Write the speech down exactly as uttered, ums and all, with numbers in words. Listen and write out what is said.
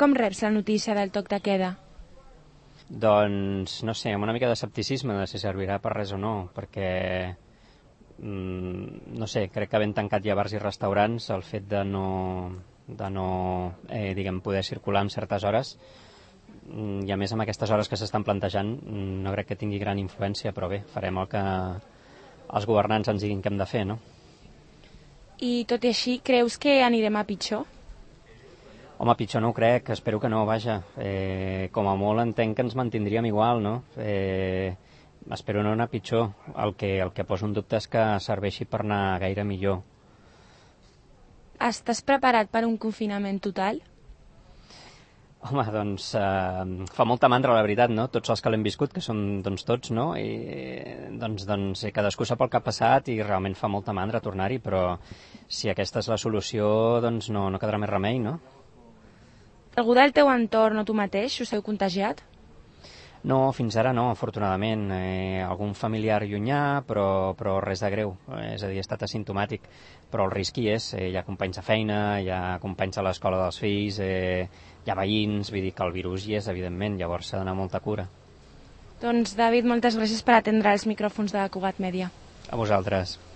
com reps la notícia del toc de queda? Doncs, no sé, amb una mica d'escepticisme de si servirà per res o no, perquè, mm, no sé, crec que ben tancat ja bars i restaurants, el fet de no, de no eh, diguem, poder circular en certes hores, mm, i a més amb aquestes hores que s'estan plantejant, mm, no crec que tingui gran influència, però bé, farem el que els governants ens diguin què hem de fer, no? I tot i així, creus que anirem a pitjor? Home, pitjor no ho crec, espero que no, vaja. Eh, com a molt entenc que ens mantindríem igual, no? Eh, espero no anar pitjor. El que, el que poso en dubte és que serveixi per anar gaire millor. Estàs preparat per un confinament total? Home, doncs eh, fa molta mandra, la veritat, no? Tots els que l'hem viscut, que som doncs, tots, no? I doncs, doncs cadascú sap el que ha passat i realment fa molta mandra tornar-hi, però si aquesta és la solució, doncs no, no quedarà més remei, no? Algú del teu entorn o tu mateix us heu contagiat? No, fins ara no, afortunadament. Eh, algun familiar llunyà, però, però res de greu. Eh, és a dir, he estat asimptomàtic. Però el risc hi és. Eh, hi ha companys de feina, hi ha companys a l'escola dels fills, eh, hi ha veïns, vull dir que el virus hi és, evidentment, llavors s'ha d'anar molta cura. Doncs, David, moltes gràcies per atendre els micròfons de Cugat Mèdia. A vosaltres.